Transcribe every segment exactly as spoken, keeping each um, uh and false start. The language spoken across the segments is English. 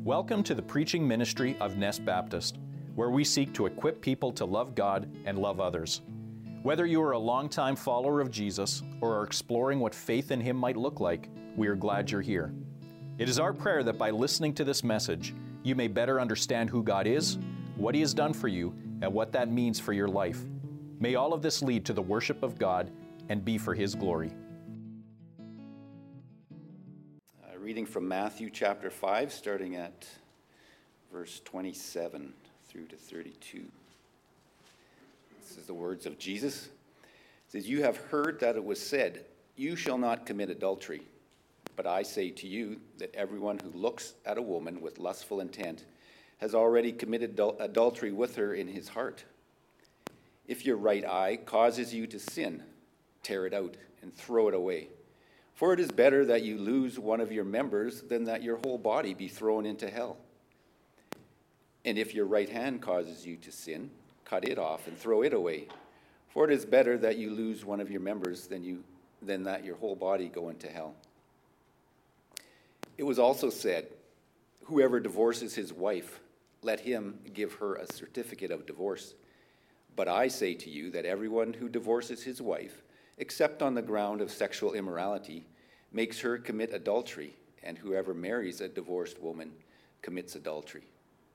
Welcome to the preaching ministry of Nest Baptist, where we seek to equip people to love God and love others. Whether you are a longtime follower of Jesus or are exploring what faith in Him might look like, we are glad you're here. It is our prayer that by listening to this message, you may better understand who God is, what He has done for you, and what that means for your life. May all of this lead to the worship of God and be for His glory. Uh, reading from Matthew chapter five, starting at verse twenty-seven through to thirty-two. This is the words of Jesus. It says, "You have heard that it was said, 'You shall not commit adultery.' But I say to you that everyone who looks at a woman with lustful intent has already committed adul- adultery with her in his heart. If your right eye causes you to sin, tear it out and throw it away. For it is better that you lose one of your members than that your whole body be thrown into hell. And if your right hand causes you to sin, cut it off and throw it away. For it is better that you lose one of your members than you than that your whole body go into hell. It was also said, 'Whoever divorces his wife, let him give her a certificate of divorce.' But I say to you that everyone who divorces his wife, except on the ground of sexual immorality, makes her commit adultery, and whoever marries a divorced woman commits adultery."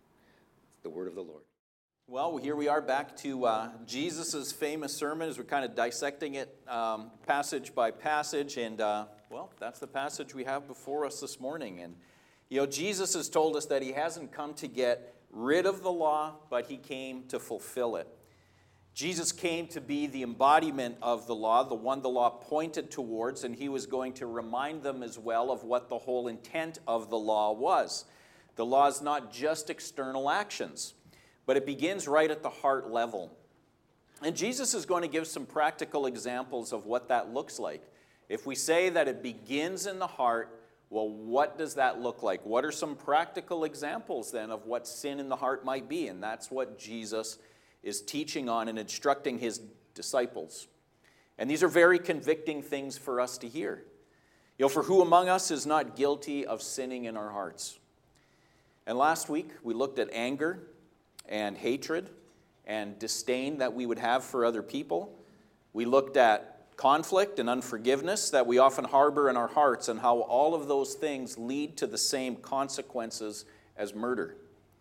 The word of the Lord. Well, here we are back to uh, Jesus' famous sermon as we're kind of dissecting it um, passage by passage. And, uh, well, that's the passage we have before us this morning. And, you know, Jesus has told us that He hasn't come to get rid of the law, but He came to fulfill it. Jesus came to be the embodiment of the law, the one the law pointed towards, and He was going to remind them as well of what the whole intent of the law was. The law is not just external actions, but it begins right at the heart level. And Jesus is going to give some practical examples of what that looks like. If we say that it begins in the heart, well, what does that look like? What are some practical examples then of what sin in the heart might be? And that's what Jesus is teaching on and instructing His disciples. And these are very convicting things for us to hear. You know, for who among us is not guilty of sinning in our hearts? And last week we looked at anger and hatred and disdain that we would have for other people. We looked at conflict and unforgiveness that we often harbor in our hearts and how all of those things lead to the same consequences as murder.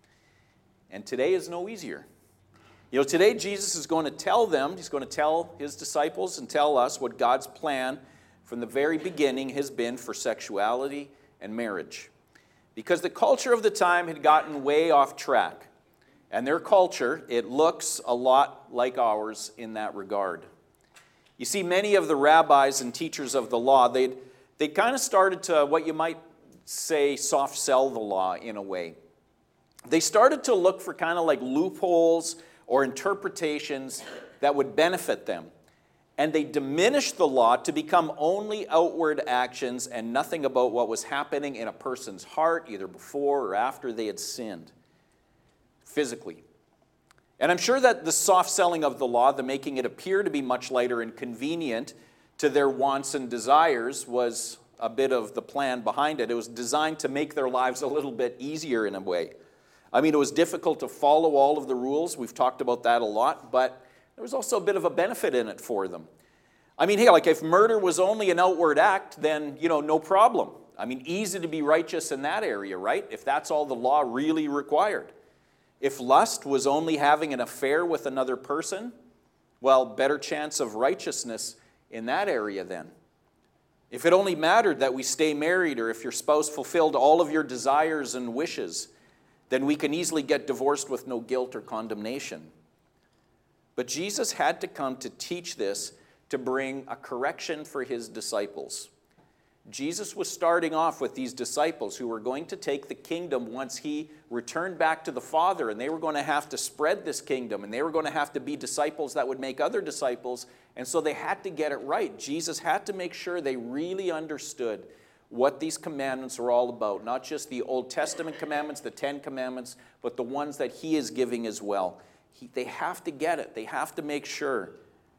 And today is no easier. You know, today Jesus is going to tell them, He's going to tell His disciples and tell us what God's plan from the very beginning has been for sexuality and marriage. Because the culture of the time had gotten way off track. And their culture, it looks a lot like ours in that regard. You see, many of the rabbis and teachers of the law, they'd, they kind of started to, what you might say, soft sell the law in a way. They started to look for kind of like loopholes or interpretations that would benefit them. And they diminished the law to become only outward actions and nothing about what was happening in a person's heart, either before or after they had sinned. Physically. And I'm sure that the soft selling of the law, the making it appear to be much lighter and convenient to their wants and desires, was a bit of the plan behind it. It was designed to make their lives a little bit easier in a way. I mean, it was difficult to follow all of the rules. We've talked about that a lot, but there was also a bit of a benefit in it for them. I mean, hey, like if murder was only an outward act, then, you know, no problem. I mean, easy to be righteous in that area, right? If that's all the law really required. If lust was only having an affair with another person, well, better chance of righteousness in that area then. If it only mattered that we stay married, or if your spouse fulfilled all of your desires and wishes, then we can easily get divorced with no guilt or condemnation. But Jesus had to come to teach this, to bring a correction for His disciples. Jesus was starting off with these disciples who were going to take the kingdom once He returned back to the Father, and they were going to have to spread this kingdom, and they were going to have to be disciples that would make other disciples, and so they had to get it right. Jesus had to make sure they really understood what these commandments are all about, not just the Old Testament commandments, the Ten Commandments, but the ones that He is giving as well. He, they have to get it. They have to make sure.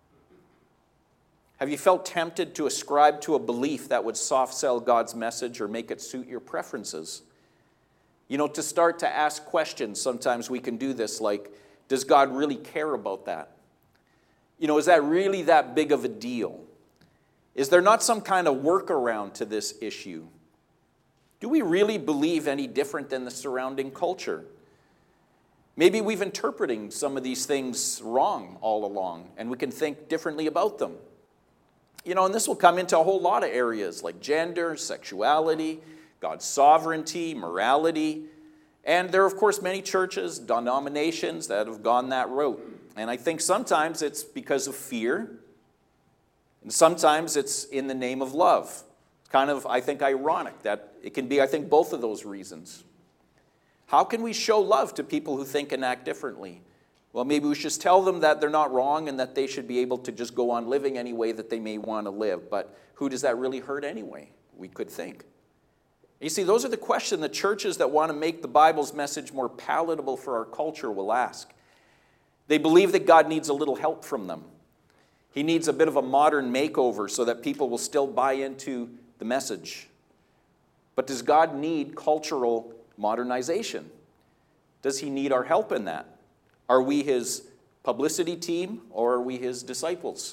Have you felt tempted to ascribe to a belief that would soft sell God's message or make it suit your preferences? You know, to start to ask questions. Sometimes we can do this, like, does God really care about that? You know, is that really that big of a deal? Is there not some kind of workaround to this issue? Do we really believe any different than the surrounding culture? Maybe we've interpreting some of these things wrong all along, and we can think differently about them. You know, and this will come into a whole lot of areas like gender, sexuality, God's sovereignty, morality. And there are, of course, many churches, denominations that have gone that route. And I think sometimes it's because of fear, and sometimes it's in the name of love. It's kind of, I think, ironic that it can be, I think, both of those reasons. How can we show love to people who think and act differently? Well, maybe we should just tell them that they're not wrong and that they should be able to just go on living any way that they may want to live. But who does that really hurt anyway? We could think. You see, those are the questions the churches that want to make the Bible's message more palatable for our culture will ask. They believe that God needs a little help from them. He needs a bit of a modern makeover so that people will still buy into the message. But does God need cultural modernization? Does he need our help in that? Are we his publicity team or are we his disciples?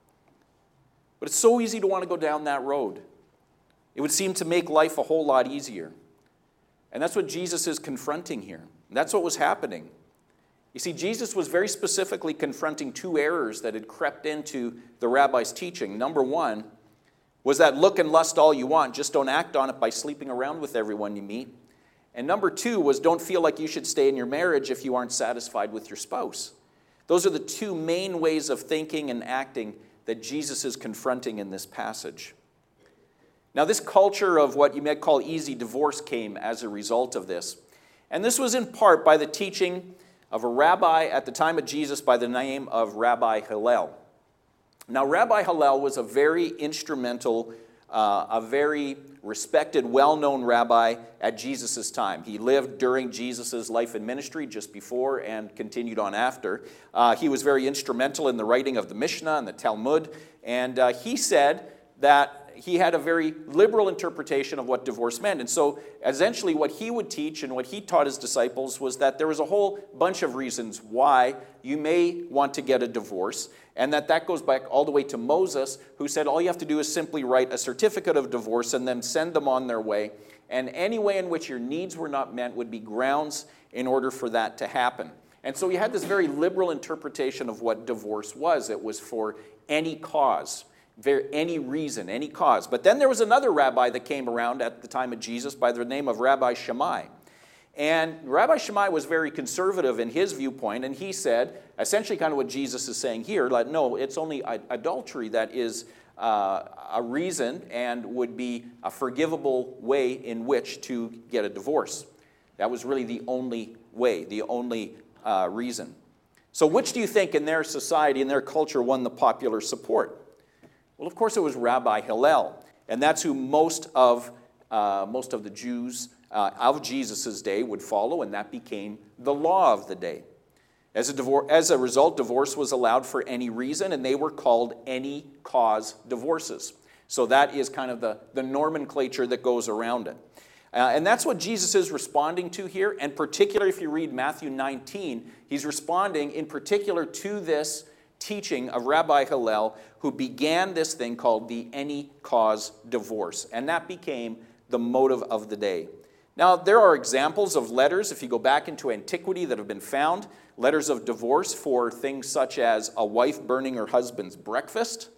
But it's so easy to want to go down that road. It would seem to make life a whole lot easier. And that's what Jesus is confronting here. That's what was happening. You see, Jesus was very specifically confronting two errors that had crept into the rabbi's teaching. Number one was that look and lust all you want, just don't act on it by sleeping around with everyone you meet. And number two was don't feel like you should stay in your marriage if you aren't satisfied with your spouse. Those are the two main ways of thinking and acting that Jesus is confronting in this passage. Now, this culture of what you might call easy divorce came as a result of this. And this was in part by the teaching of a rabbi at the time of Jesus by the name of Rabbi Hillel. Now, Rabbi Hillel was a very instrumental, uh, a very respected, well-known rabbi at Jesus' time. He lived during Jesus' life and ministry, just before and continued on after. Uh, he was very instrumental in the writing of the Mishnah and the Talmud, and uh, he said that he had a very liberal interpretation of what divorce meant. And so essentially what he would teach and what he taught his disciples was that there was a whole bunch of reasons why you may want to get a divorce, and that that goes back all the way to Moses, who said all you have to do is simply write a certificate of divorce and then send them on their way. And any way in which your needs were not met would be grounds in order for that to happen. And so he had this very liberal interpretation of what divorce was. It was for any cause. Any reason, any cause. But then there was another rabbi that came around at the time of Jesus by the name of Rabbi Shammai. And Rabbi Shammai was very conservative in his viewpoint, and he said, essentially kind of what Jesus is saying here, like, no, it's only adultery that is uh, a reason and would be a forgivable way in which to get a divorce. That was really the only way, the only uh, reason. So which do you think in their society, in their culture, won the popular support? Well, of course, it was Rabbi Hillel, and that's who most of uh, most of the Jews uh, of Jesus' day would follow, and that became the law of the day. As a, divor- as a result, divorce was allowed for any reason, and they were called any cause divorces. So that is kind of the, the nomenclature that goes around it. Uh, and that's what Jesus is responding to here, and particularly if you read Matthew nineteen, he's responding in particular to this teaching of Rabbi Hillel, who began this thing called the any cause divorce. And that became the motive of the day. Now, there are examples of letters, if you go back into antiquity, that have been found, letters of divorce for things such as a wife burning her husband's breakfast,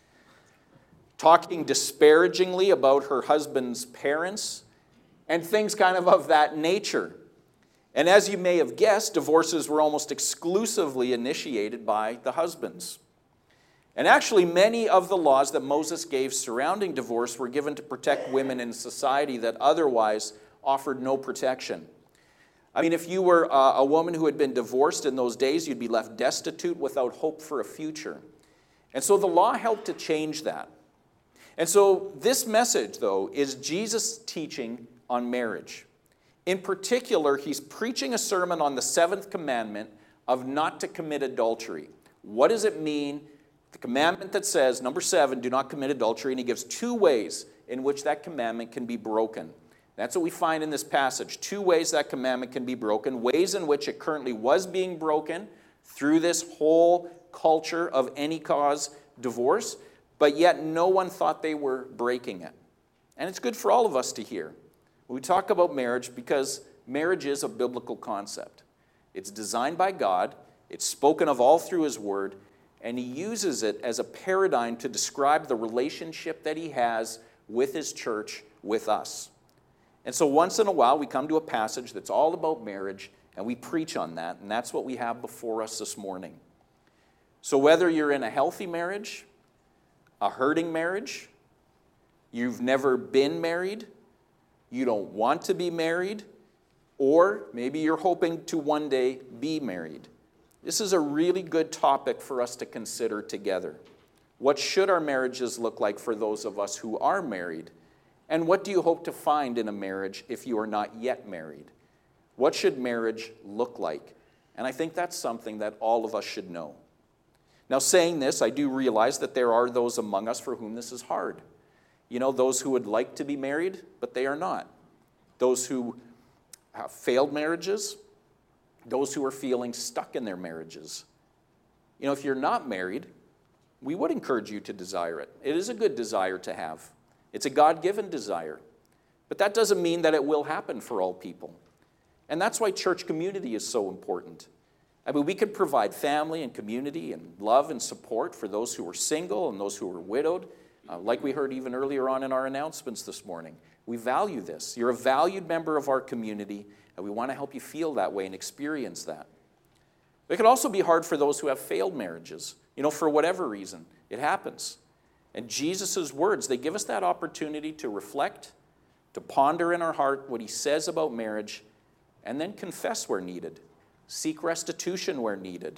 talking disparagingly about her husband's parents, and things kind of of that nature. And as you may have guessed, divorces were almost exclusively initiated by the husbands. And actually, many of the laws that Moses gave surrounding divorce were given to protect women in society that otherwise offered no protection. I mean, if you were uh, a woman who had been divorced in those days, you'd be left destitute without hope for a future. And so the law helped to change that. And so this message, though, is Jesus' teaching on marriage. In particular, he's preaching a sermon on the seventh commandment of not to commit adultery. What does it mean? The commandment that says, number seven, do not commit adultery, and he gives two ways in which that commandment can be broken. That's what we find in this passage. Two ways that commandment can be broken, ways in which it currently was being broken through this whole culture of any cause divorce, but yet no one thought they were breaking it. And it's good for all of us to hear. We talk about marriage because marriage is a biblical concept. It's designed by God, it's spoken of all through His Word, and He uses it as a paradigm to describe the relationship that He has with His church, with us. And so once in a while we come to a passage that's all about marriage, and we preach on that, and that's what we have before us this morning. So whether you're in a healthy marriage, a hurting marriage, you've never been married, you don't want to be married, or maybe you're hoping to one day be married, this is a really good topic for us to consider together. What should our marriages look like for those of us who are married? And what do you hope to find in a marriage if you are not yet married? What should marriage look like? And I think that's something that all of us should know. Now, saying this, I do realize that there are those among us for whom this is hard. You know, those who would like to be married, but they are not. Those who have failed marriages, those who are feeling stuck in their marriages. You know, if you're not married, we would encourage you to desire it. It is a good desire to have. It's a God-given desire. But that doesn't mean that it will happen for all people. And that's why church community is so important. I mean, we can provide family and community and love and support for those who are single and those who are widowed, uh, like we heard even earlier on in our announcements this morning. We value this. You're a valued member of our community, and we want to help you feel that way and experience that. It can also be hard for those who have failed marriages. You know, for whatever reason, it happens. And Jesus' words, they give us that opportunity to reflect, to ponder in our heart what He says about marriage, and then confess where needed. Seek restitution where needed.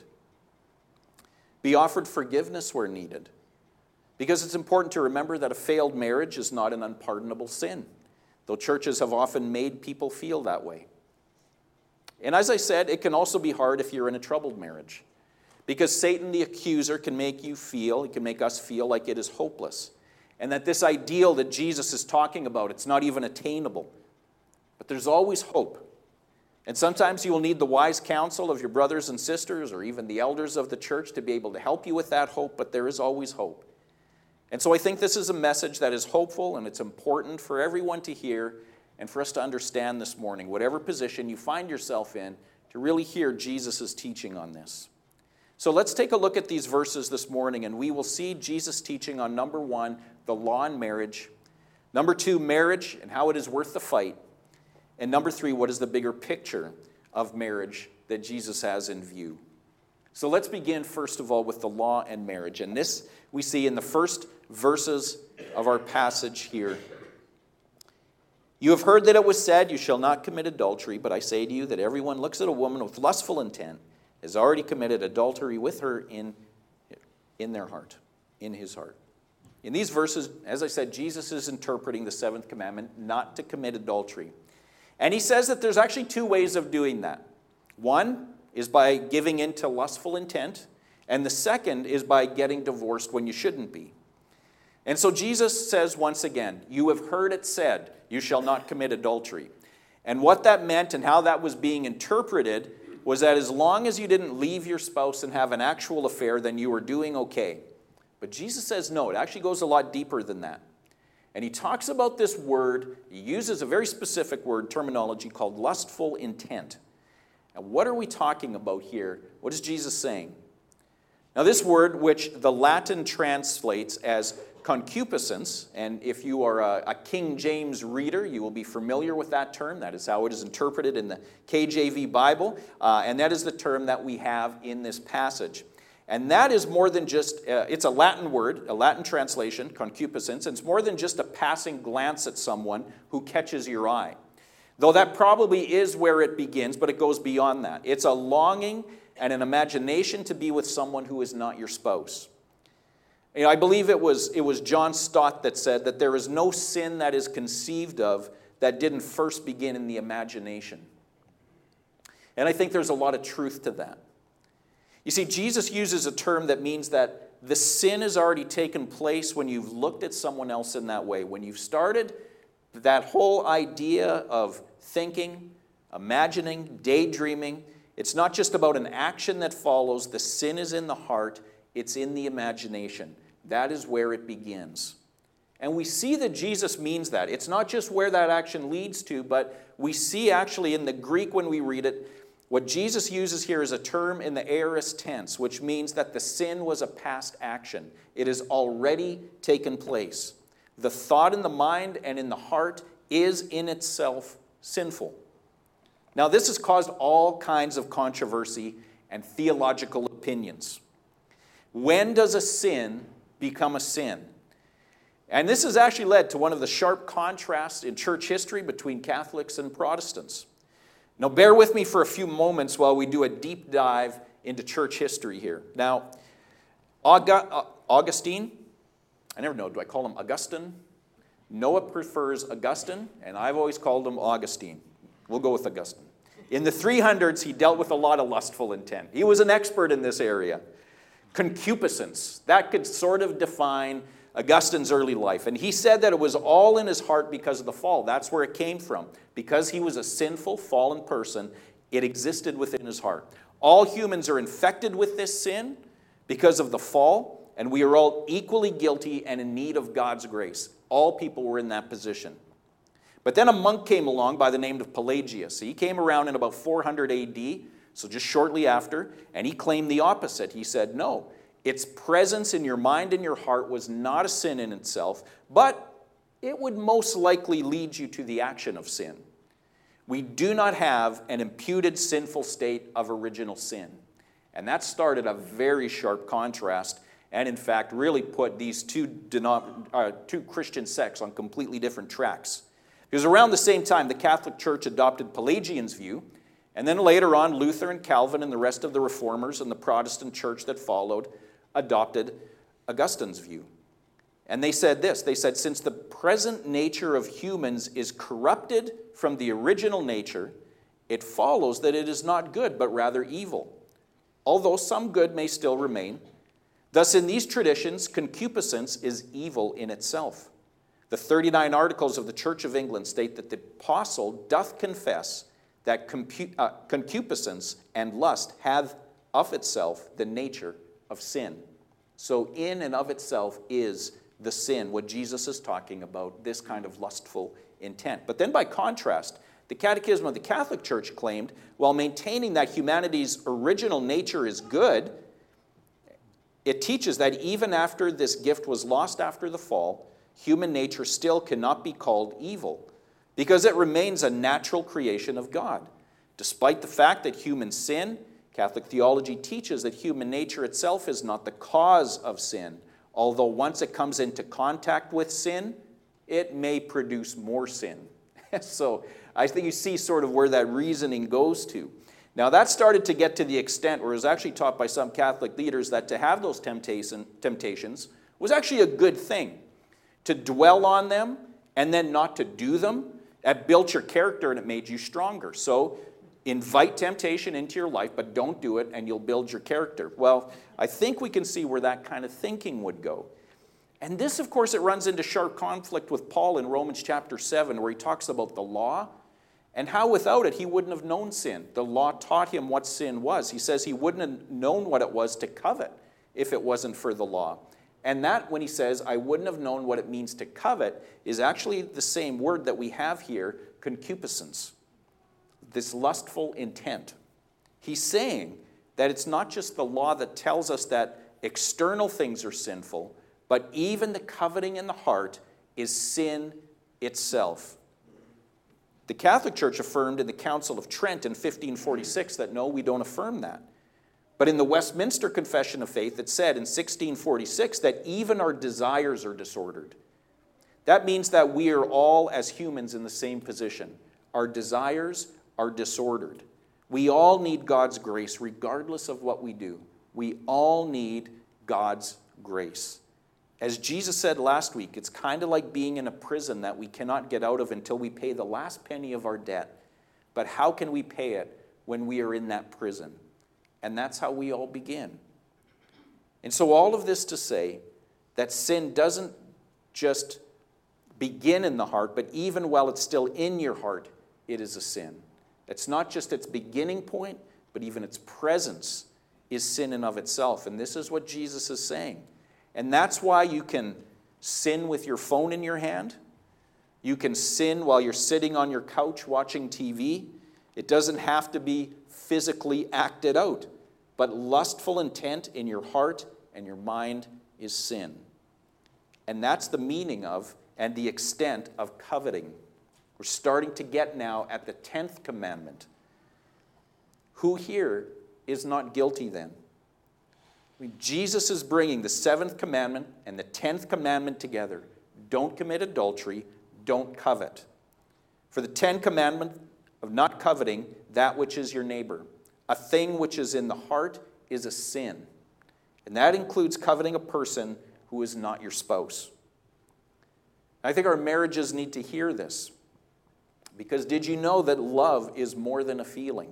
Be offered forgiveness where needed. Because it's important to remember that a failed marriage is not an unpardonable sin, though churches have often made people feel that way. And as I said, it can also be hard if you're in a troubled marriage. Because Satan, the accuser, can make you feel, he can make us feel like it is hopeless. And that this ideal that Jesus is talking about, it's not even attainable. But there's always hope. And sometimes you will need the wise counsel of your brothers and sisters or even the elders of the church to be able to help you with that hope, but there is always hope. And so I think this is a message that is hopeful, and it's important for everyone to hear and for us to understand this morning, whatever position you find yourself in, to really hear Jesus' teaching on this. So let's take a look at these verses this morning, and we will see Jesus' teaching on, number one, the law in marriage, number two, marriage and how it is worth the fight, and number three, what is the bigger picture of marriage that Jesus has in view. So let's begin, first of all, with the law and marriage. And this we see in the first verses of our passage here. You have heard that it was said, you shall not commit adultery, but I say to you that everyone looks at a woman with lustful intent has already committed adultery with her in, in their heart, in his heart. In these verses, as I said, Jesus is interpreting the seventh commandment, not to commit adultery. And he says that there's actually two ways of doing that. One is by giving in to lustful intent, and the second is by getting divorced when you shouldn't be. And so Jesus says once again, you have heard it said, you shall not commit adultery. And what that meant and how that was being interpreted was that as long as you didn't leave your spouse and have an actual affair, then you were doing okay. But Jesus says no, it actually goes a lot deeper than that. And he talks about this word, he uses a very specific word, terminology called lustful intent. And what are we talking about here? What is Jesus saying? Now this word, which the Latin translates as concupiscence, and if you are a, a King James reader, you will be familiar with that term. That is how it is interpreted in the K J V Bible, uh, and that is the term that we have in this passage. And that is more than just, uh, it's a Latin word, a Latin translation, concupiscence, and it's more than just a passing glance at someone who catches your eye. Though that probably is where it begins, but it goes beyond that. It's a longing and an imagination to be with someone who is not your spouse. You know, I believe it was, it was John Stott that said that there is no sin that is conceived of that didn't first begin in the imagination. And I think there's a lot of truth to that. You see, Jesus uses a term that means that the sin has already taken place when you've looked at someone else in that way. When you've started that whole idea of thinking, imagining, daydreaming, it's not just about an action that follows. The sin is in the heart. It's in the imagination. That is where it begins. And we see that Jesus means that. It's not just where that action leads to, but we see actually in the Greek when we read it, what Jesus uses here is a term in the aorist tense, which means that the sin was a past action. It has already taken place. The thought in the mind and in the heart is in itself sinful. Now, this has caused all kinds of controversy and theological opinions. When does a sin become a sin? And this has actually led to one of the sharp contrasts in church history between Catholics and Protestants. Now, bear with me for a few moments while we do a deep dive into church history here. Now, Augustine, I never know, do I call him Augustine? Noah prefers Augustine, and I've always called him Augustine. We'll go with Augustine. In the three hundreds, he dealt with a lot of lustful intent. He was an expert in this area. Concupiscence, that could sort of define Augustine's early life. And he said that it was all in his heart because of the fall. That's where it came from. Because he was a sinful, fallen person, it existed within his heart. All humans are infected with this sin because of the fall, and we are all equally guilty and in need of God's grace. All people were in that position. But then a monk came along by the name of Pelagius. He came around in about four hundred A D, so just shortly after, and he claimed the opposite. He said, no, its presence in your mind and your heart was not a sin in itself, but it would most likely lead you to the action of sin. We do not have an imputed sinful state of original sin. And that started a very sharp contrast and, in fact, really put these two, denom- uh, two Christian sects on completely different tracks. Because around the same time, the Catholic Church adopted Pelagian's view, and then later on, Luther and Calvin and the rest of the Reformers and the Protestant church that followed adopted Augustine's view. And they said this, they said, since the present nature of humans is corrupted from the original nature, it follows that it is not good, but rather evil, although some good may still remain. Thus, in these traditions, concupiscence is evil in itself. The thirty-nine Articles of the Church of England state that the apostle doth confess that compu- uh, concupiscence and lust have of itself the nature of sin. So in and of itself is the sin, what Jesus is talking about, this kind of lustful intent. But then by contrast, the Catechism of the Catholic Church claimed, while maintaining that humanity's original nature is good, it teaches that even after this gift was lost after the fall, human nature still cannot be called evil, because it remains a natural creation of God. Despite the fact that humans sin, Catholic theology teaches that human nature itself is not the cause of sin, although once it comes into contact with sin, it may produce more sin. So I think you see sort of where that reasoning goes to. Now that started to get to the extent where it was actually taught by some Catholic leaders that to have those temptation, temptations was actually a good thing. To dwell on them and then not to do them, that built your character and it made you stronger. So invite temptation into your life, but don't do it, and you'll build your character. Well, I think we can see where that kind of thinking would go. And this, of course, it runs into sharp conflict with Paul in Romans chapter seven, where he talks about the law and how without it he wouldn't have known sin. The law taught him what sin was. He says he wouldn't have known what it was to covet if it wasn't for the law. And that, when he says, I wouldn't have known what it means to covet, is actually the same word that we have here, concupiscence. This lustful intent. He's saying that it's not just the law that tells us that external things are sinful, but even the coveting in the heart is sin itself. The Catholic Church affirmed in the Council of Trent in fifteen forty-six that no, we don't affirm that. But in the Westminster Confession of Faith, it said in sixteen forty-six that even our desires are disordered. That means that we are all, as humans, in the same position. Our desires are disordered. We all need God's grace, regardless of what we do. We all need God's grace. As Jesus said last week, it's kind of like being in a prison that we cannot get out of until we pay the last penny of our debt. But how can we pay it when we are in that prison? And that's how we all begin. And so all of this to say that sin doesn't just begin in the heart, but even while it's still in your heart, it is a sin. It's not just its beginning point, but even its presence is sin in of itself. And this is what Jesus is saying. And that's why you can sin with your phone in your hand. You can sin while you're sitting on your couch watching T V. It doesn't have to be physically acted out, but lustful intent in your heart and your mind is sin. And that's the meaning of and the extent of coveting. We're starting to get now at the tenth commandment. Who here is not guilty then? I mean, Jesus is bringing the seventh commandment and the tenth commandment together. Don't commit adultery, don't covet. For the tenth commandment of not coveting that which is your neighbor, a thing which is in the heart is a sin. And that includes coveting a person who is not your spouse. I think our marriages need to hear this. Because did you know that love is more than a feeling?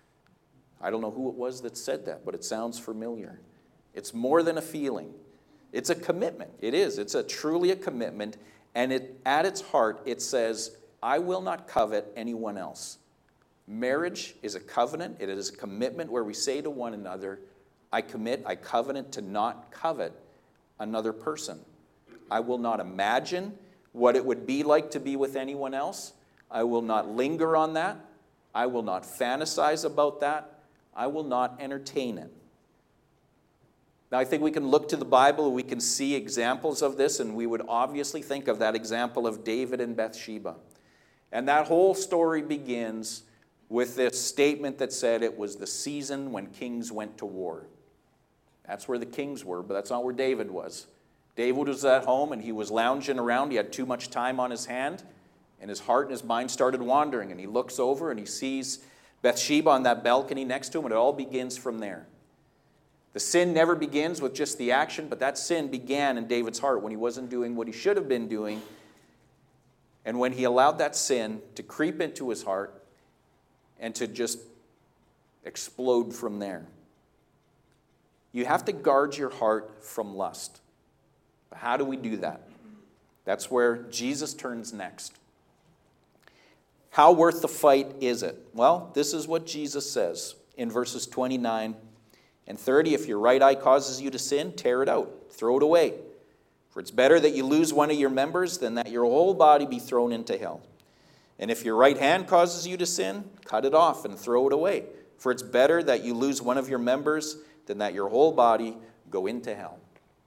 I don't know who it was that said that, but it sounds familiar. It's more than a feeling. It's a commitment. It is. It's a truly a commitment. And it, at its heart, it says, I will not covet anyone else. Marriage is a covenant. It is a commitment where we say to one another, I commit, I covenant to not covet another person. I will not imagine what it would be like to be with anyone else. I will not linger on that. I will not fantasize about that. I will not entertain it. Now, I think we can look to the Bible and we can see examples of this, and we would obviously think of that example of David and Bathsheba. And that whole story begins with this statement that said it was the season when kings went to war. That's where the kings were, but that's not where David was. David was at home and he was lounging around. He had too much time on his hand, and his heart and his mind started wandering. And he looks over and he sees Bathsheba on that balcony next to him, and it all begins from there. The sin never begins with just the action, but that sin began in David's heart when he wasn't doing what he should have been doing. And when he allowed that sin to creep into his heart and to just explode from there. You have to guard your heart from lust. But how do we do that? That's where Jesus turns next. How worth the fight is it? Well, this is what Jesus says in verses twenty-nine and thirty. If your right eye causes you to sin, tear it out, throw it away. For it's better that you lose one of your members than that your whole body be thrown into hell. And if your right hand causes you to sin, cut it off and throw it away. For it's better that you lose one of your members than that your whole body go into hell.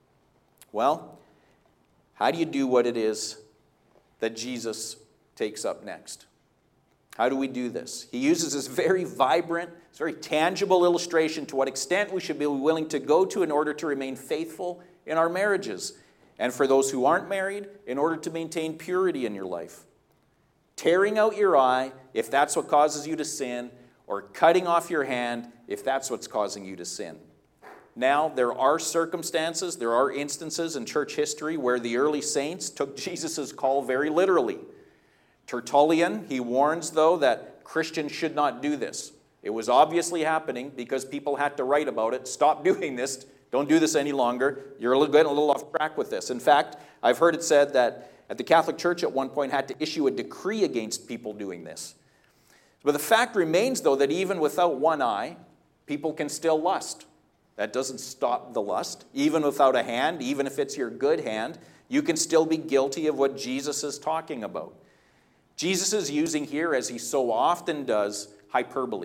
Well, how do you do what it is that Jesus takes up next? How do we do this? He uses this very vibrant, this very tangible illustration to what extent we should be willing to go to in order to remain faithful in our marriages. And for those who aren't married, in order to maintain purity in your life. Tearing out your eye, if that's what causes you to sin, or cutting off your hand, if that's what's causing you to sin. Now, there are circumstances, there are instances in church history where the early saints took Jesus' call very literally. Tertullian, he warns, though, that Christians should not do this. It was obviously happening because people had to write about it. Stop doing this. Don't do this any longer. You're a little, getting a little off track with this. In fact, I've heard it said that at the Catholic Church at one point had to issue a decree against people doing this. But the fact remains, though, that even without one eye, people can still lust. That doesn't stop the lust. Even without a hand, even if it's your good hand, you can still be guilty of what Jesus is talking about. Jesus is using here, as he so often does, hyperbole.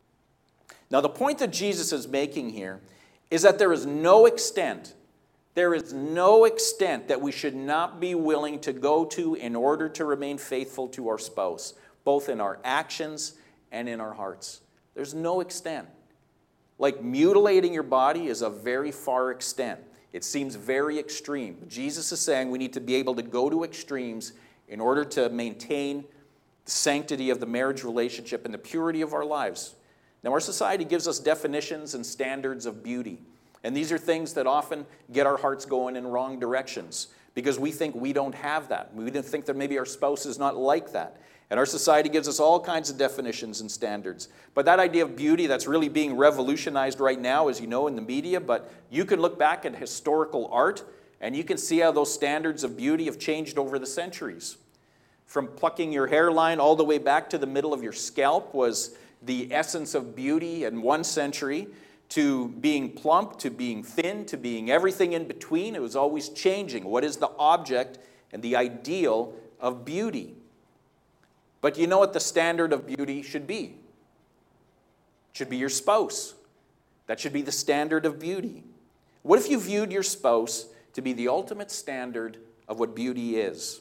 Now, the point that Jesus is making here is that there is no extent, there is no extent that we should not be willing to go to in order to remain faithful to our spouse, both in our actions and in our hearts. There's no extent. Like mutilating your body is a very far extent. It seems very extreme. Jesus is saying we need to be able to go to extremes in order to maintain the sanctity of the marriage relationship and the purity of our lives. Now, our society gives us definitions and standards of beauty. And these are things that often get our hearts going in wrong directions because we think we don't have that. We think that maybe our spouse is not like that. And our society gives us all kinds of definitions and standards. But that idea of beauty that's really being revolutionized right now, as you know, in the media, but you can look back at historical art And you can see how those standards of beauty have changed over the centuries. From plucking your hairline all the way back to the middle of your scalp was the essence of beauty in one century, to being plump, to being thin, to being everything in between. It was always changing. What is the object and the ideal of beauty? But you know what the standard of beauty should be? It should be your spouse. That should be the standard of beauty. What if you viewed your spouse to be the ultimate standard of what beauty is?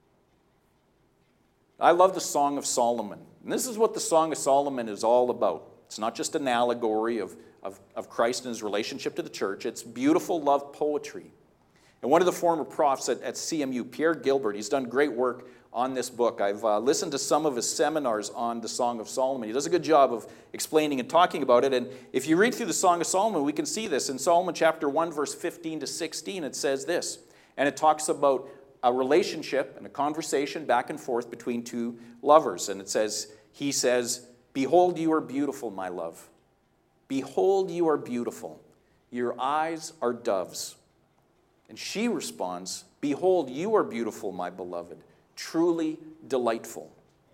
I love the Song of Solomon. And this is what the Song of Solomon is all about. It's not just an allegory of, of, of Christ and his relationship to the church. It's beautiful love poetry. And one of the former profs at, at C M U, Pierre Gilbert, he's done great work on this book. I've uh, listened to some of his seminars on the Song of Solomon. He does a good job of explaining and talking about it. And if you read through the Song of Solomon, we can see this. In Solomon chapter one, verse fifteen to sixteen, it says this. And it talks about a relationship and a conversation back and forth between two lovers. And it says, he says, "Behold, you are beautiful, my love. Behold, you are beautiful. Your eyes are doves." And she responds, "Behold, you are beautiful, my beloved. Truly delightful."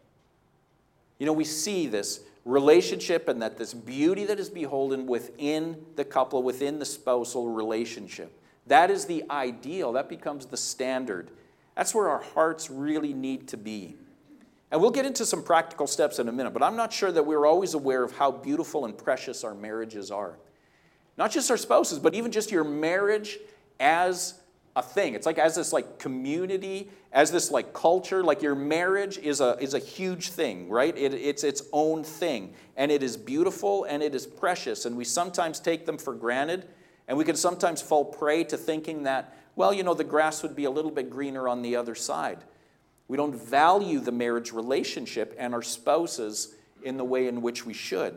You know, we see this relationship and that this beauty that is beholden within the couple, within the spousal relationship. That is the ideal. That becomes the standard. That's where our hearts really need to be. And we'll get into some practical steps in a minute, but I'm not sure that we're always aware of how beautiful and precious our marriages are. Not just our spouses, but even just your marriage as a thing. It's like as this like community, as this like culture, like your marriage is a is a huge thing, right? It, it's its own thing. And it is beautiful and it is precious. And we sometimes take them for granted. And we can sometimes fall prey to thinking that, well, you know, the grass would be a little bit greener on the other side. We don't value the marriage relationship and our spouses in the way in which we should.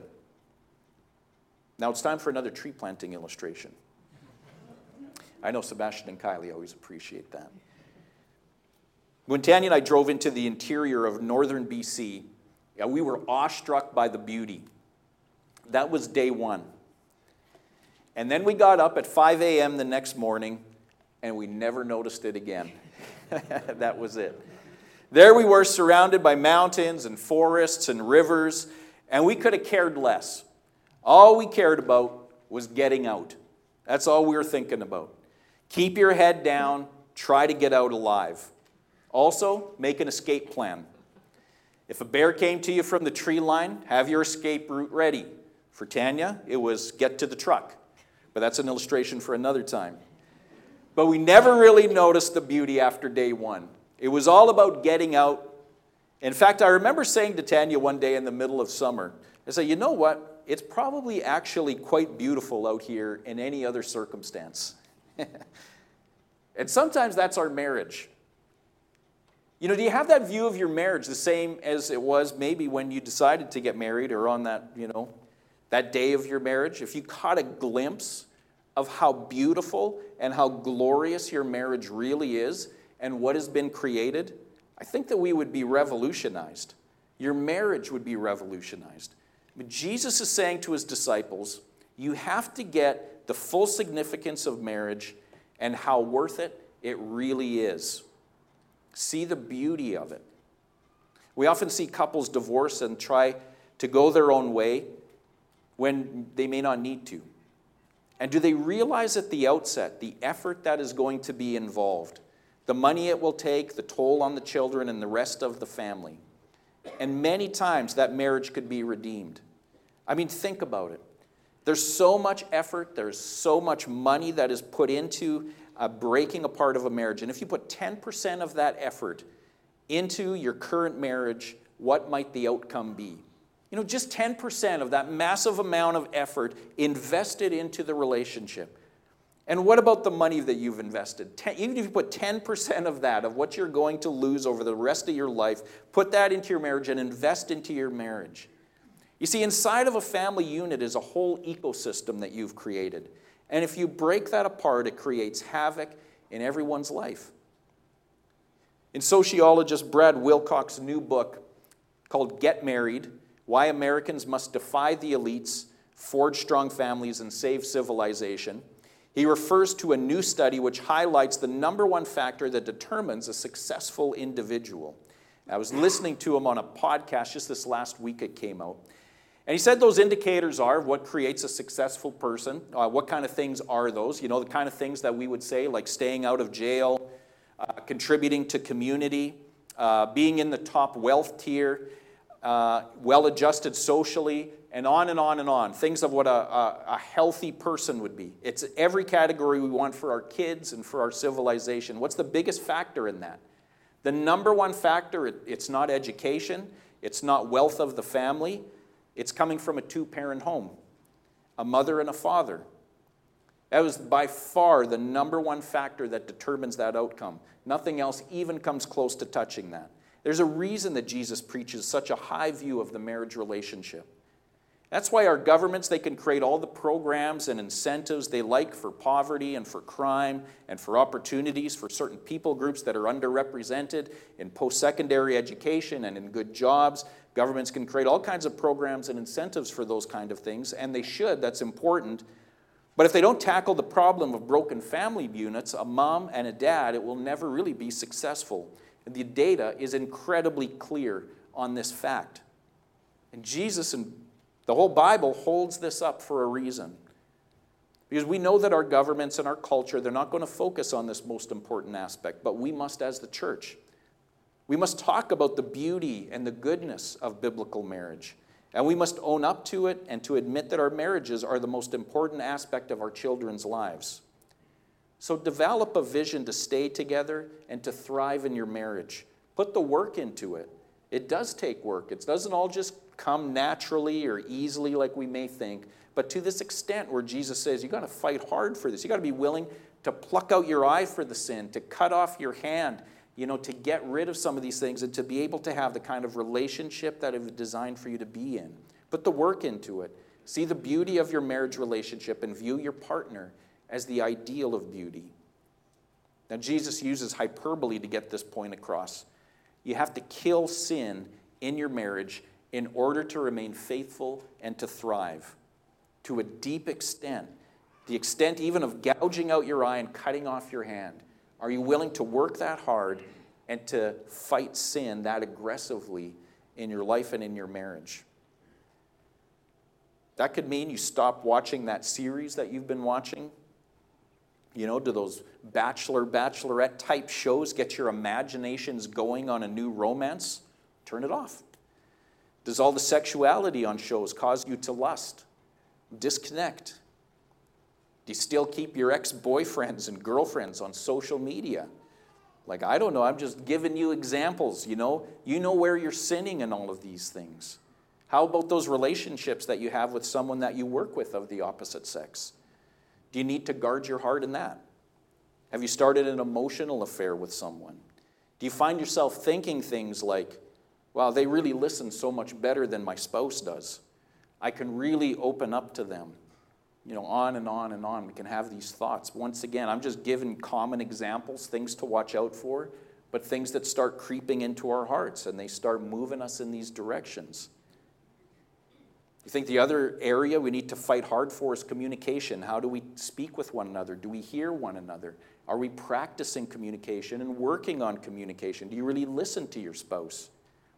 Now it's time for another tree planting illustration. I know Sebastian and Kylie always appreciate that. When Tanya and I drove into the interior of northern B C, yeah, we were awestruck by the beauty. That was day one. And then we got up at five a.m. the next morning, and we never noticed it again. That was it. There we were surrounded by mountains and forests and rivers, and we could have cared less. All we cared about was getting out. That's all we were thinking about. Keep your head down, try to get out alive. Also, make an escape plan. If a bear came to you from the tree line, have your escape route ready. For Tanya, it was get to the truck. But that's an illustration for another time. But we never really noticed the beauty after day one. It was all about getting out. In fact, I remember saying to Tanya one day in the middle of summer, I said, you know what? It's probably actually quite beautiful out here in any other circumstance. And sometimes that's our marriage. You know, do you have that view of your marriage the same as it was maybe when you decided to get married or on that, you know, that day of your marriage? If you caught a glimpse of how beautiful and how glorious your marriage really is and what has been created, I think that we would be revolutionized. Your marriage would be revolutionized. But Jesus is saying to his disciples, you have to get the full significance of marriage and how worth it it really is. See the beauty of it. We often see couples divorce and try to go their own way when they may not need to. And do they realize at the outset the effort that is going to be involved, the money it will take, the toll on the children and the rest of the family? And many times that marriage could be redeemed. I mean, think about it. There's so much effort, there's so much money that is put into uh, breaking apart of a marriage. And if you put ten percent of that effort into your current marriage, what might the outcome be? You know, just ten percent of that massive amount of effort invested into the relationship. And what about the money that you've invested? Ten, even if you put ten percent of that, of what you're going to lose over the rest of your life, put that into your marriage and invest into your marriage. You see, inside of a family unit is a whole ecosystem that you've created. And if you break that apart, it creates havoc in everyone's life. In sociologist Brad Wilcox's new book called Get Married, Why Americans Must Defy the Elites, Forge Strong Families, and Save Civilization, He refers to a new study which highlights the number one factor that determines a successful individual. I was listening to him on a podcast just this last week it came out. And he said those indicators are what creates a successful person. Uh, what kind of things are those? You know, the kind of things that we would say, like staying out of jail, uh, contributing to community, uh, being in the top wealth tier, uh, well-adjusted socially, and on and on and on. Things of what a, a, a healthy person would be. It's every category we want for our kids and for our civilization. What's the biggest factor in that? The number one factor, it, it's not education. It's not wealth of the family. It's coming from a two-parent home, a mother and a father. That was by far the number one factor that determines that outcome. Nothing else even comes close to touching that. There's a reason that Jesus preaches such a high view of the marriage relationship. That's why our governments, they can create all the programs and incentives they like for poverty and for crime and for opportunities for certain people groups that are underrepresented in post-secondary education and in good jobs. Governments can create all kinds of programs and incentives for those kind of things, and they should. That's important. But if they don't tackle the problem of broken family units, a mom and a dad, it will never really be successful. And the data is incredibly clear on this fact. And Jesus and the whole Bible holds this up for a reason. Because we know that our governments and our culture, they're not going to focus on this most important aspect, but we must as the church. We must talk about the beauty and the goodness of biblical marriage. And we must own up to it and to admit that our marriages are the most important aspect of our children's lives. So develop a vision to stay together and to thrive in your marriage. Put the work into it. It does take work. It doesn't all just come naturally or easily like we may think, but to this extent where Jesus says you've got to fight hard for this. You've got to be willing to pluck out your eye for the sin, to cut off your hand, you know, to get rid of some of these things and to be able to have the kind of relationship that is designed for you to be in. Put the work into it. See the beauty of your marriage relationship and view your partner as the ideal of beauty. Now, Jesus uses hyperbole to get this point across. You have to kill sin in your marriage in order to remain faithful and to thrive to a deep extent, the extent even of gouging out your eye and cutting off your hand. Are you willing to work that hard and to fight sin that aggressively in your life and in your marriage? That could mean you stop watching that series that you've been watching. You know, do those bachelor, bachelorette type shows get your imaginations going on a new romance? Turn it off. Does all the sexuality on shows cause you to lust? Disconnect. Do you still keep your ex-boyfriends and girlfriends on social media? Like, I don't know, I'm just giving you examples, you know. You know where you're sinning in all of these things. How about those relationships that you have with someone that you work with of the opposite sex? Do you need to guard your heart in that? Have you started an emotional affair with someone? Do you find yourself thinking things like, wow, they really listen so much better than my spouse does. I can really open up to them. You know, on and on and on. We can have these thoughts. Once again, I'm just giving common examples, things to watch out for, but things that start creeping into our hearts and they start moving us in these directions. You think the other area we need to fight hard for is communication. How do we speak with one another? Do we hear one another? Are we practicing communication and working on communication? Do you really listen to your spouse?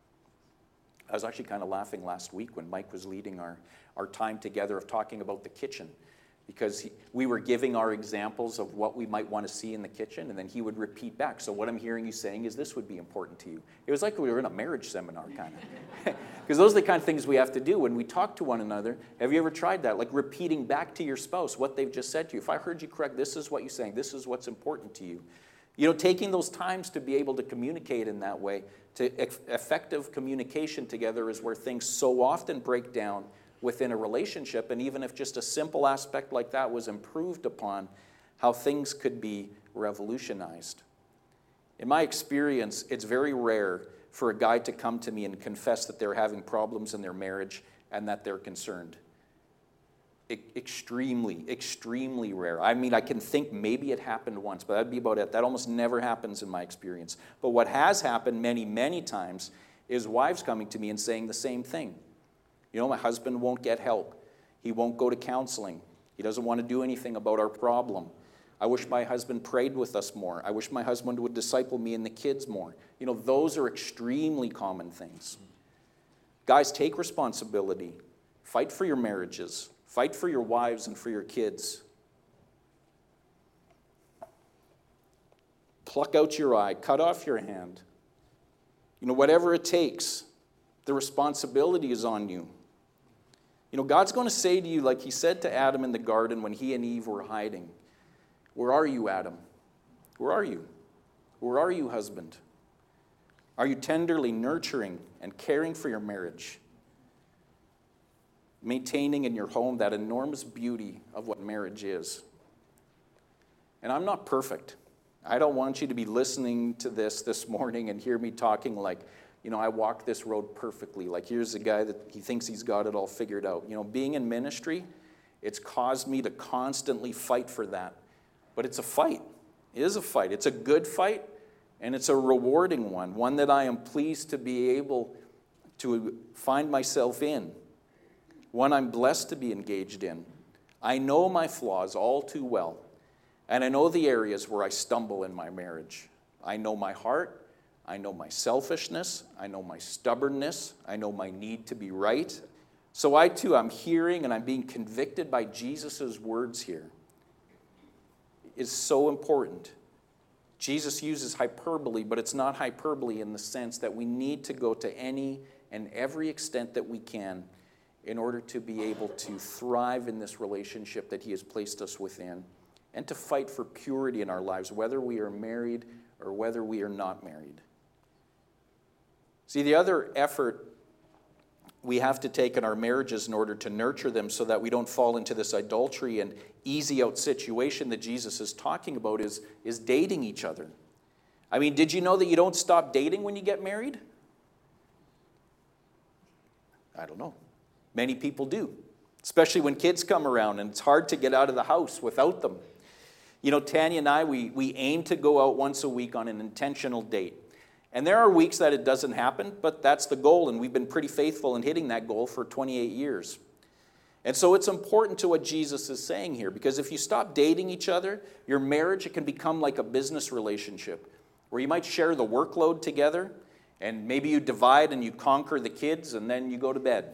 I was actually kind of laughing last week when Mike was leading our, our time together of talking about the kitchen, because he, we were giving our examples of what we might want to see in the kitchen, and then he would repeat back. So what I'm hearing you saying is this would be important to you. It was like we were in a marriage seminar, kind of. Because those are the kind of things we have to do when we talk to one another. Have you ever tried that? Like repeating back to your spouse what they've just said to you. If I heard you correct, this is what you're saying. This is what's important to you. You know, taking those times to be able to communicate in that way, to eff- effective communication together is where things so often break down within a relationship. And even if just a simple aspect like that was improved upon, how things could be revolutionized. In my experience, it's very rare for a guy to come to me and confess that they're having problems in their marriage and that they're concerned. E- extremely, extremely rare. I mean, I can think maybe it happened once, but that'd be about it. That almost never happens in my experience. But what has happened many, many times is wives coming to me and saying the same thing. You know, my husband won't get help. He won't go to counseling. He doesn't want to do anything about our problem. I wish my husband prayed with us more. I wish my husband would disciple me and the kids more. You know, those are extremely common things. Guys, take responsibility. Fight for your marriages. Fight for your wives and for your kids. Pluck out your eye. Cut off your hand. You know, whatever it takes, the responsibility is on you. You know, God's going to say to you, like he said to Adam in the garden when he and Eve were hiding, where are you, Adam? Where are you? Where are you, husband? Are you tenderly nurturing and caring for your marriage? Maintaining in your home that enormous beauty of what marriage is. And I'm not perfect. I don't want you to be listening to this this morning and hear me talking like, you know, I walk this road perfectly. Like, here's a guy that he thinks he's got it all figured out. You know, being in ministry, it's caused me to constantly fight for that. But it's a fight. It is a fight. It's a good fight, and it's a rewarding one, one that I am pleased to be able to find myself in, one I'm blessed to be engaged in. I know my flaws all too well, and I know the areas where I stumble in my marriage. I know my heart. I know my selfishness. I know my stubbornness. I know my need to be right. So I too, I'm hearing and I'm being convicted by Jesus' words here. It's so important. Jesus uses hyperbole, but it's not hyperbole in the sense that we need to go to any and every extent that we can in order to be able to thrive in this relationship that he has placed us within and to fight for purity in our lives, whether we are married or whether we are not married. See, the other effort we have to take in our marriages in order to nurture them so that we don't fall into this adultery and easy out situation that Jesus is talking about is, is dating each other. I mean, did you know that you don't stop dating when you get married? I don't know. Many people do, especially when kids come around and it's hard to get out of the house without them. You know, Tanya and I, we, we aim to go out once a week on an intentional date. And there are weeks that it doesn't happen, but that's the goal, and we've been pretty faithful in hitting that goal for twenty-eight years. And so it's important to what Jesus is saying here, because if you stop dating each other, your marriage, it can become like a business relationship, where you might share the workload together, and maybe you divide and you conquer the kids, and then you go to bed.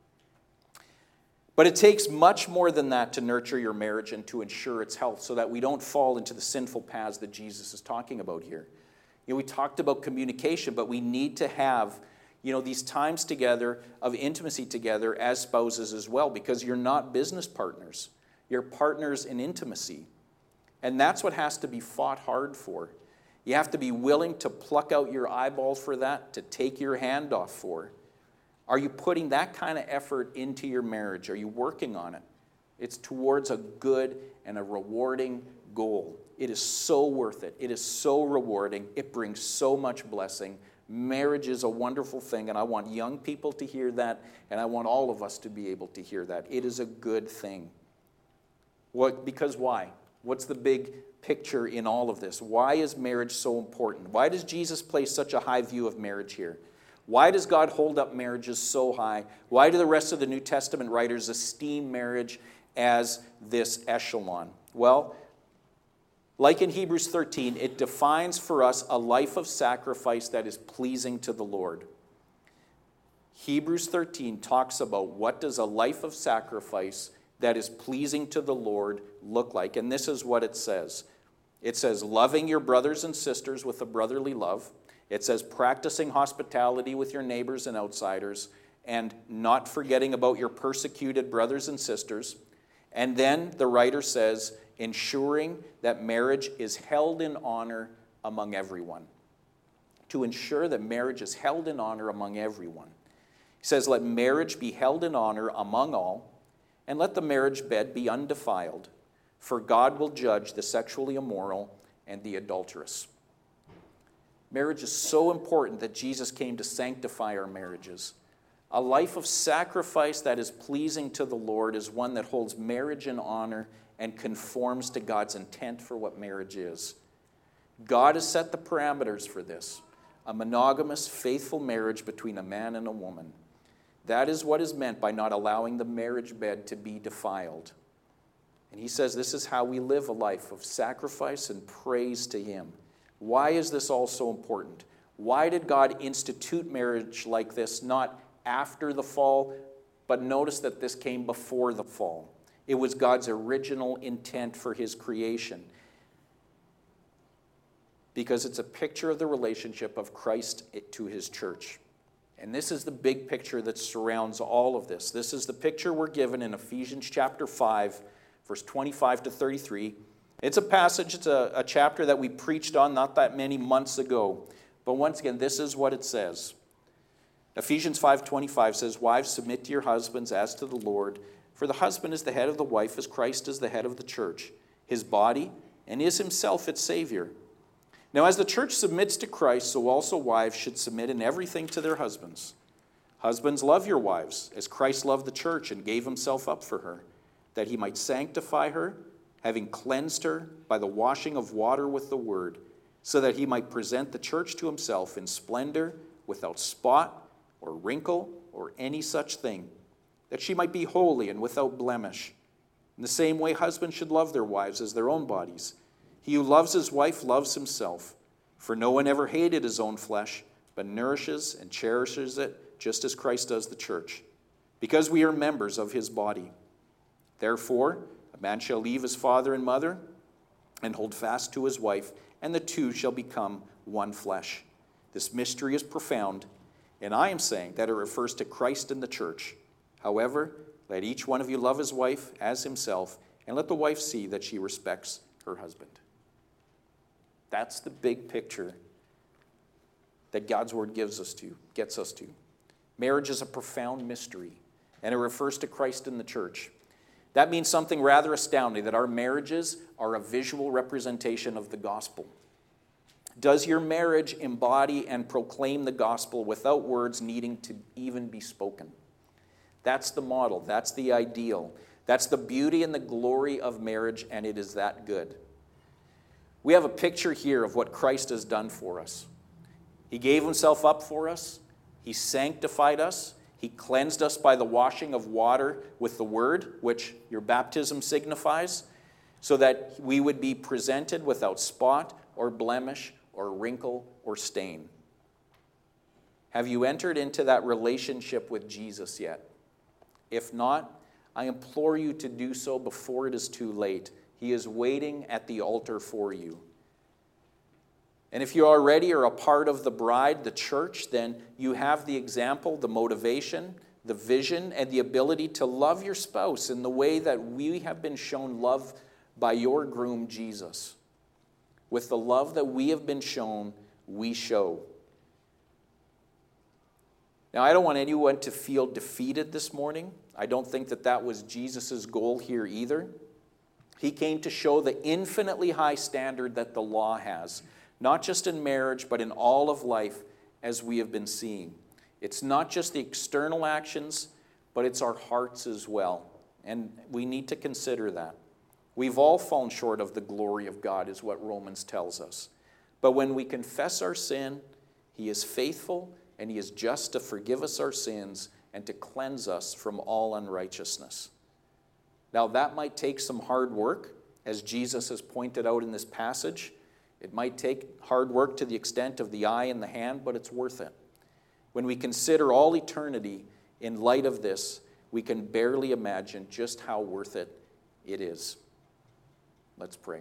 But it takes much more than that to nurture your marriage and to ensure its health so that we don't fall into the sinful paths that Jesus is talking about here. You know, we talked about communication, but we need to have, you know, these times together of intimacy together as spouses as well, because you're not business partners. You're partners in intimacy. And that's what has to be fought hard for. You have to be willing to pluck out your eyeballs for that, to take your hand off for. Are you putting that kind of effort into your marriage? Are you working on it? It's towards a good and a rewarding goal. It is so worth it. It is so rewarding. It brings so much blessing. Marriage is a wonderful thing, and I want young people to hear that, and I want all of us to be able to hear that. It is a good thing. What? Because why? What's the big picture in all of this? Why is marriage so important? Why does Jesus place such a high view of marriage here? Why does God hold up marriages so high? Why do the rest of the New Testament writers esteem marriage as this echelon? Well, like in Hebrews thirteen, it defines for us a life of sacrifice that is pleasing to the Lord. Hebrews thirteen talks about what does a life of sacrifice that is pleasing to the Lord look like. And this is what it says. It says, loving your brothers and sisters with a brotherly love. It says, practicing hospitality with your neighbors and outsiders, and not forgetting about your persecuted brothers and sisters. And then the writer says, ensuring that marriage is held in honor among everyone. To ensure that marriage is held in honor among everyone. He says, let marriage be held in honor among all, and let the marriage bed be undefiled, for God will judge the sexually immoral and the adulterous. Marriage is so important that Jesus came to sanctify our marriages. A life of sacrifice that is pleasing to the Lord is one that holds marriage in honor and conforms to God's intent for what marriage is. God has set the parameters for this, a monogamous, faithful marriage between a man and a woman. That is what is meant by not allowing the marriage bed to be defiled. And he says this is how we live a life of sacrifice and praise to him. Why is this all so important? Why did God institute marriage like this, not after the fall, but notice that this came before the fall? It was God's original intent for his creation. Because it's a picture of the relationship of Christ to his church. And this is the big picture that surrounds all of this. This is the picture we're given in Ephesians chapter five, verse twenty-five to thirty-three. It's a passage, it's a, a chapter that we preached on not that many months ago. But once again, this is what it says. Ephesians five twenty-five says, "Wives, submit to your husbands as to the Lord. For the husband is the head of the wife, as Christ is the head of the church, his body, and is himself its Savior. Now, as the church submits to Christ, so also wives should submit in everything to their husbands. Husbands, love your wives, as Christ loved the church and gave himself up for her, that he might sanctify her, having cleansed her by the washing of water with the word, so that he might present the church to himself in splendor, without spot or wrinkle or any such thing, that she might be holy and without blemish. In the same way, husbands should love their wives as their own bodies. He who loves his wife loves himself. For no one ever hated his own flesh, but nourishes and cherishes it, just as Christ does the church, because we are members of his body. Therefore, a man shall leave his father and mother, and hold fast to his wife, and the two shall become one flesh. This mystery is profound, and I am saying that it refers to Christ and the church. However, let each one of you love his wife as himself, and let the wife see that she respects her husband." That's the big picture that God's word gives us to, gets us to. Marriage is a profound mystery, and it refers to Christ and the church. That means something rather astounding, that our marriages are a visual representation of the gospel. Does your marriage embody and proclaim the gospel without words needing to even be spoken? That's the model. That's the ideal. That's the beauty and the glory of marriage, and it is that good. We have a picture here of what Christ has done for us. He gave himself up for us. He sanctified us. He cleansed us by the washing of water with the word, which your baptism signifies, so that we would be presented without spot or blemish or wrinkle or stain. Have you entered into that relationship with Jesus yet? If not, I implore you to do so before it is too late. He is waiting at the altar for you. And if you already are a part of the bride, the church, then you have the example, the motivation, the vision, and the ability to love your spouse in the way that we have been shown love by your groom, Jesus. With the love that we have been shown, we show. Now, I don't want anyone to feel defeated this morning. I don't think that that was Jesus' goal here either. He came to show the infinitely high standard that the law has, not just in marriage, but in all of life, as we have been seeing. It's not just the external actions, but it's our hearts as well. And we need to consider that. We've all fallen short of the glory of God, is what Romans tells us. But when we confess our sin, he is faithful and he is just to forgive us our sins and to cleanse us from all unrighteousness. Now, that might take some hard work, as Jesus has pointed out in this passage. It might take hard work to the extent of the eye and the hand, but it's worth it. When we consider all eternity in light of this, we can barely imagine just how worth it it is. Let's pray.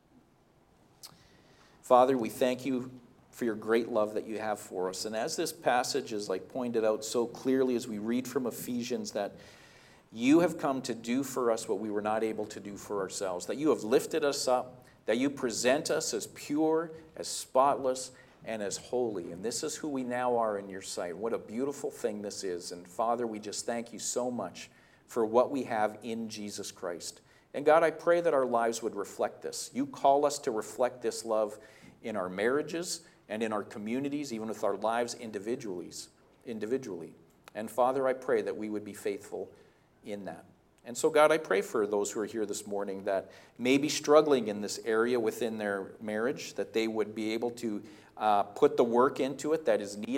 Father, we thank you for your great love that you have for us. And as this passage is like pointed out so clearly as we read from Ephesians, that you have come to do for us what we were not able to do for ourselves, that you have lifted us up, that you present us as pure, as spotless, and as holy. And this is who we now are in your sight. What a beautiful thing this is. And Father, we just thank you so much for what we have in Jesus Christ. And God, I pray that our lives would reflect this. You call us to reflect this love in our marriages and in our communities, even with our lives individually. individually. And Father, I pray that we would be faithful in that. And so, God, I pray for those who are here this morning that may be struggling in this area within their marriage, that they would be able to uh, put the work into it that is needed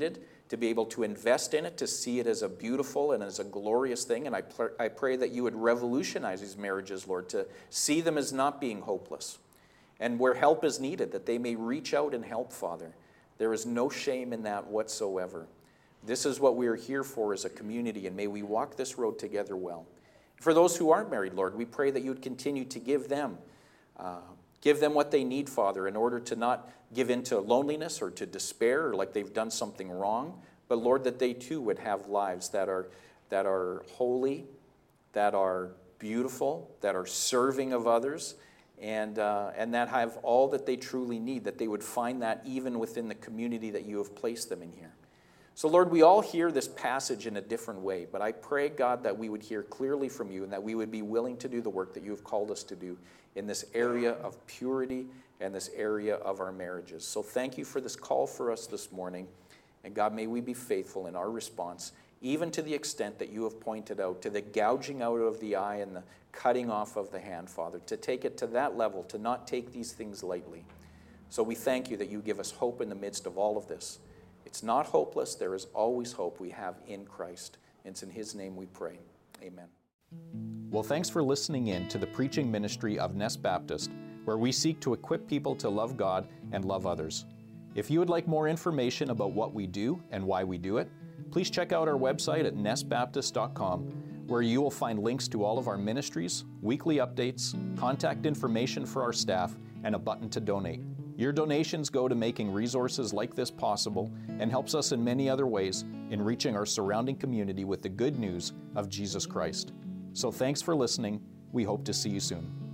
to be able to invest in it, to see it as a beautiful and as a glorious thing. And I, pr- I pray that you would revolutionize these marriages, Lord, to see them as not being hopeless. And where help is needed, that they may reach out and help, Father. There is no shame in that whatsoever. This is what we are here for as a community, and may we walk this road together well. For those who aren't married, Lord, we pray that you would continue to give them, uh, give them what they need, Father, in order to not give in to loneliness or to despair or like they've done something wrong, but Lord, that they too would have lives that are, that are holy, that are beautiful, that are serving of others, and, uh, and that have all that they truly need, that they would find that even within the community that you have placed them in here. So Lord, we all hear this passage in a different way, but I pray, God, that we would hear clearly from you and that we would be willing to do the work that you have called us to do in this area of purity and this area of our marriages. So thank you for this call for us this morning, and God, may we be faithful in our response, even to the extent that you have pointed out, to the gouging out of the eye and the cutting off of the hand, Father, to take it to that level, to not take these things lightly. So we thank you that you give us hope in the midst of all of this. It's not hopeless. There is always hope we have in Christ. And it's in his name we pray. Amen. Well, thanks for listening in to the preaching ministry of Ness Baptist, where we seek to equip people to love God and love others. If you would like more information about what we do and why we do it, please check out our website at ness baptist dot com, where you will find links to all of our ministries, weekly updates, contact information for our staff, and a button to donate. Your donations go to making resources like this possible and helps us in many other ways in reaching our surrounding community with the good news of Jesus Christ. So thanks for listening. We hope to see you soon.